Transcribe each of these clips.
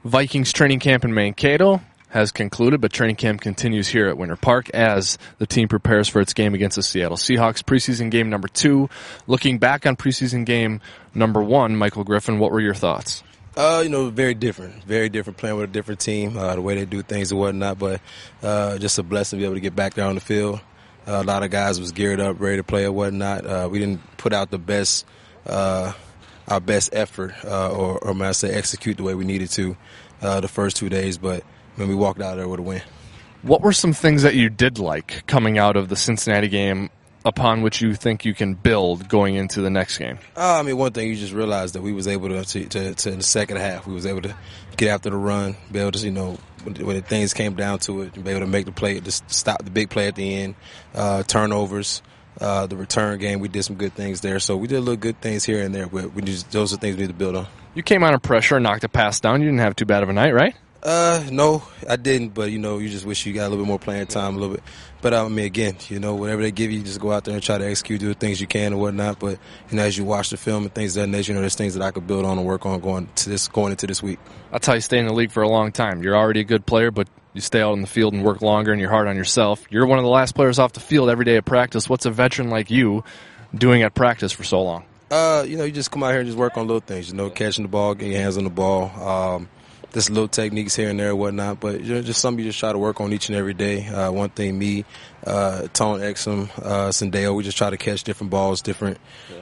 Vikings training camp in Mankato has concluded, but training camp continues here at Winter Park as the team prepares for its game against the Seattle Seahawks. Preseason game number 2. Looking back on preseason game number 1, Michael Griffin, what were your thoughts? Very different playing with a different team, the way they do things and whatnot, but just a blessing to be able to get back there on the field. A lot of guys was geared up, ready to play and whatnot. We didn't put out the best, our best effort, or may I say execute the way we needed to the first 2 days, but when we walked out there with a win. What were some things that you did like coming out of the Cincinnati game upon which you think you can build going into the next game? One thing you just realized that we was able to in the second half, we was able to get after the run, be able to, when things came down to it, be able to make the play, just stop the big play at the end, turnovers, the return game, we did some good things there. So we did a little good things here and there, but those are things we need to build on. You came under pressure and knocked a pass down. You didn't have too bad of a night, right? No, I didn't, but, you just wish you got a little bit more playing time, a little bit. But, again, whatever they give you, just go out there and try to execute, do the things you can and whatnot. But, as you watch the film and things of that nature, there's things that I could build on and work on going into this week. That's how you stay in the league for a long time. You're already a good player, but you stay out in the field and work longer and you're hard on yourself. You're one of the last players off the field every day at practice. What's a veteran like you doing at practice for so long? You just come out here and just work on little things, catching the ball, getting your hands on the ball, just little techniques here and there and whatnot, but just something you just try to work on each and every day. One thing, me, Tone Exum, Sendeo, we just try to catch different balls, different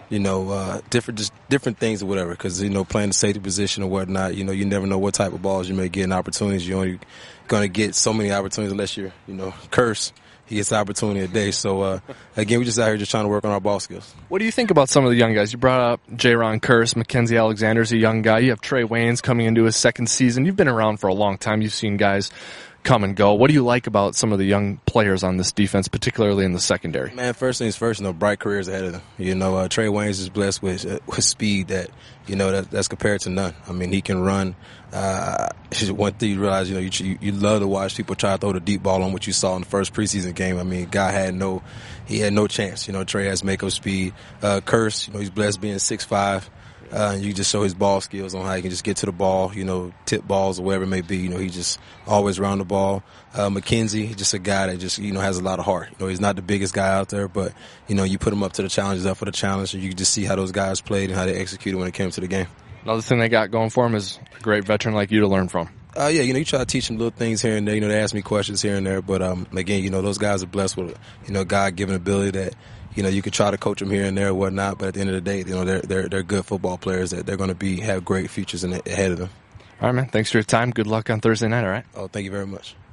things or whatever, because, playing the safety position or whatnot, you never know what type of balls you may get and opportunities. You're only going to get so many opportunities unless you're, Curse. He gets the opportunity a day. So, again, we just out here just trying to work on our ball skills. What do you think about some of the young guys? You brought up J-Ron Curse. Mackenzie Alexander's a young guy. You have Trey Waynes coming into his second season. You've been around for a long time. You've seen guys come and go. What do you like about some of the young players on this defense, particularly in the secondary? Man, first things first, bright careers ahead of them. Trey Waynes is blessed with speed that, that's compared to none. He can run. One thing you realize, you love to watch people try to throw the deep ball on what you saw in the first preseason game. Guy had no chance. Trey has makeup speed. Curse, he's blessed being 6'5". You just show his ball skills on how he can just get to the ball, tip balls or whatever it may be. He just always around the ball. Mackenzie, just a guy that just, has a lot of heart. He's not the biggest guy out there, but, you put him up to the challenges, up for the challenge, and you can just see how those guys played and how they executed when it came to the game. Another thing they got going for him is a great veteran like you to learn from. You try to teach them little things here and there. They ask me questions here and there, but, again, those guys are blessed with, God-given ability that, you could try to coach them here and there and whatnot, but at the end of the day, they're good football players that they're going to have great futures ahead of them. All right, man. Thanks for your time. Good luck on Thursday night, all right? Oh, thank you very much.